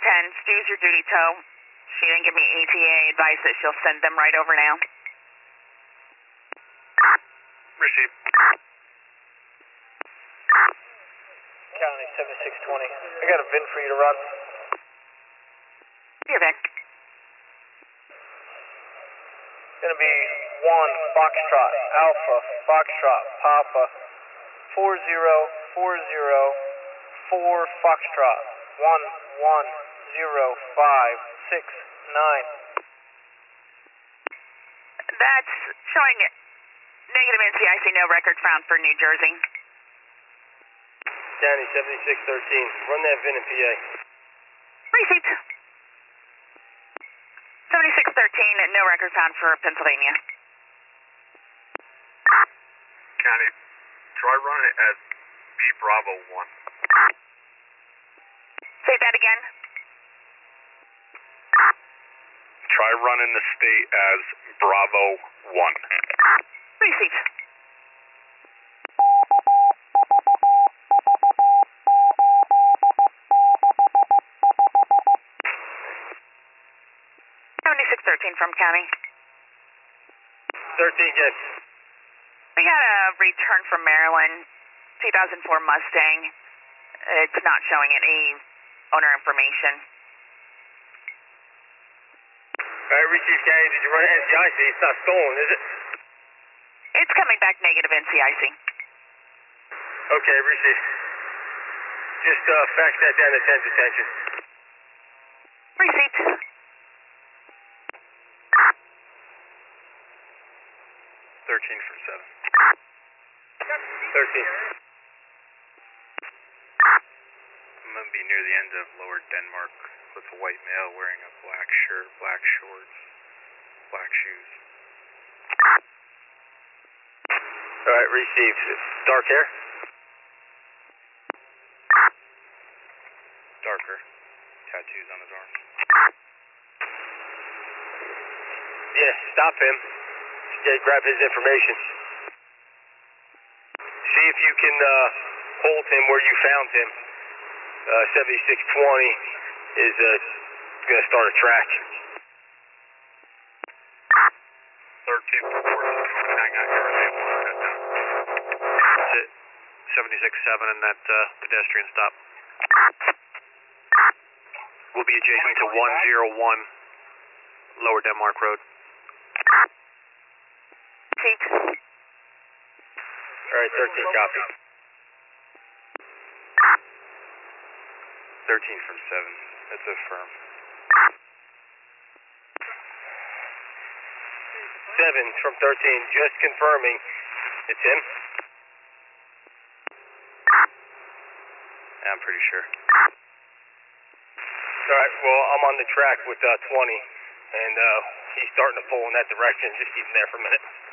10, Stu's your duty tow. She didn't give me ETA advice that she'll send them right over now. Received. County 7620. I got a VIN for you to run. Here, Vic. Gonna be 1 Foxtrot Alpha Foxtrot Papa 40404 Foxtrot 110569. That's showing negative NCIC, no record found for New Jersey. County 7613. Run that VIN in PA. Received. 7613, no record found for Pennsylvania. County, try running it as B Bravo 1. Say that again. Try running the state as Bravo 1. Received. From County. 13, yes. We got a return from Maryland, 2004 Mustang. It's not showing any owner information. Alright, received, County. Did you run it NCIC? It's not stolen, is it? It's coming back negative NCIC. Okay, received. Just fax that down to 10's attention. Received. 13 from 7. 13. I'm going to be near the end of Lower Denmark with a white male wearing a black shirt, black shorts, black shoes. Alright, received. Dark hair? Darker. Tattoos on his arms. Yeah, stop him. Grab his information. See if you can hold him where you found him. 7620 is going to start a track. 13 for 14. Hang on here. That's it. 76.7 and that pedestrian stop. We'll be adjacent to 101 Lower Denmark Road. Alright, 13 copy. 13 from 7. That's affirm. 7 from 13, just confirming. It's him? I'm pretty sure. Alright, well, I'm on the track with 20, and he's starting to pull in that direction. Just keep him there for a minute.